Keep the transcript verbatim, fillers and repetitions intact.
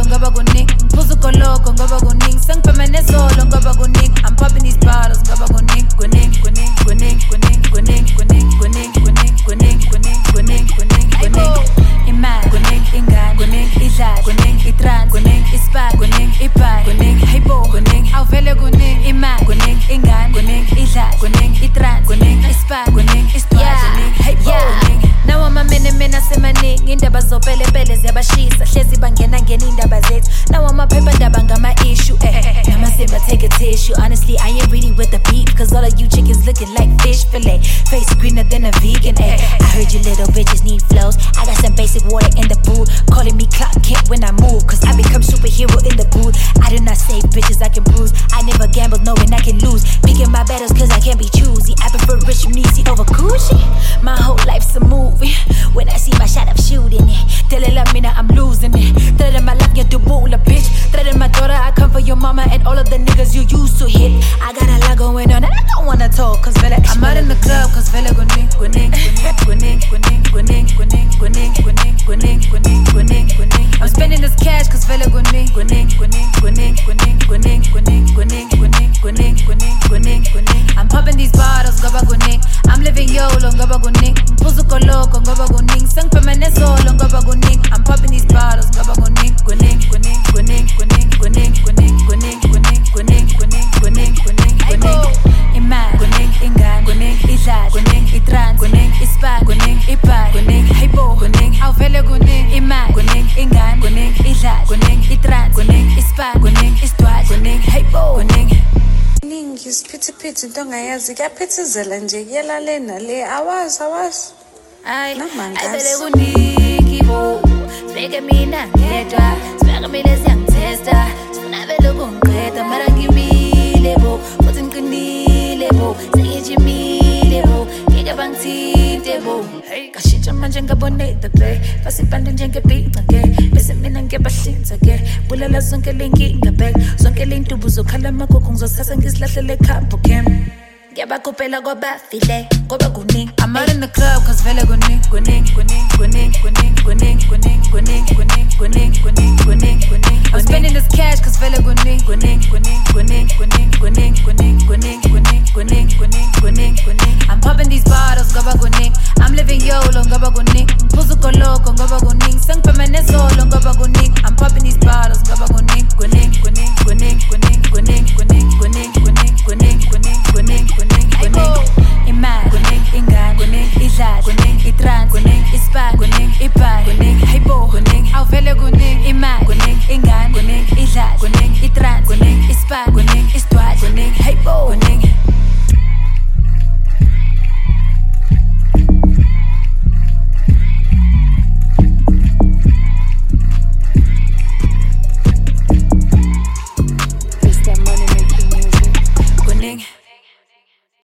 ngoba kuning ngiphuza ugoloko ngoba kuning sengiphe nezolo ngoba kuning I'm popping these bottles ngoba kuning kuning kuning kuning kuning kuning kuning kuning kuning kuning kuning kuning kuning kuning imali kuning ingane kuning idlala kuning itrans kuning ispa kuning ipali kuning hypo kuning awuvele kuning imali kuning ingane kuning idlala kuning itrans kuning ispa kuning istwa kuning hypo kuning nawo amamene mena semaningi indaba zopelepele ziyabashisa hlezi bangena ngena indaba zethu nawo amaphephandaba ngama-issue eh namasimba take a tissue honestly I ain't really with the beef cause all of you chickens looking like fish fillet face greener than a vegan eh I heard you little bitches need flows I got some basic water in the booth calling me Clark Kent when I move cause I become superhero in the booth I do not save bitches I can bruise I never gamble knowing I can lose picking my battles cause I can't be choosy I prefer rich Munisi over Gucci my whole life's a movie when I see my shot I'm shooting it tell it love me now I'm losing it thread in my life you do bull a bitch thread in my daughter I come for your mama and all of the niggas you used to hit I got a lot going on and I don't wanna talk cause vele I'm out in the club cause vele kuning kuning kuning kuning kuning kuning kuning kuning kuning kuning kuning kuning I'm spending this cash cause vele kuning kuning kuning kuning kuning kuning kuning kuning kuning kuning kuning kuning kuning I'm popping these bottles ngoba kuning I'm living YOLO ngoba kuning ngiphuza ugoloko ngoba kuning sengiphe nezolo ngoba kuning I'm popping these bottles ngoba kuning kuning kuning kuning kuning kuning kuning kuning kuning kuning kuning kuning kuning kuning imali kuning ingane kuning idlala kuning itrans kuning ispa kuning ipali kuning hypo kuning awuvele kuning imali kuning ingane kuning idlala kuning itrans kuning ispa kuning istwa kuning hypo kuning ningi isiphithiphithi into ongayazi kuyaphithizela nje kuyela le nale awazi awazi ay ayivele kuningi bo sibeke mina ngedwa sibeke mina siyangitesta sifuna vele ukungiqeda mara ngimile bo futhi ngiqinile bo sengijimile bo ngeke bangithinte bo kashintsha manje ngaboneta play basibande njengebhinca ke bese mina ngiyabahlinza ke bulela zonke lenkinga back zonke lentubu zokhala amakhokho ngizosasa ngisilahlele campo cam ngiyabakopela kwabafile ngoba kuning I'm out in the club cause vele kuning kuning kuning kuning kuning kuning kuning kuning kuning kuning kuning kuning kuning I'm spending this cash cause vele kuning kuning kuning kuning kuning kuning kuning kuning kuning kuning kuning kuning kuning I'm popping these bottles ngoba kuning I'm living YOLO ngoba kuning ngiphuza ugoloko ngoba kuning sengiphe nezolo ngoba kuning I'm popping these bottles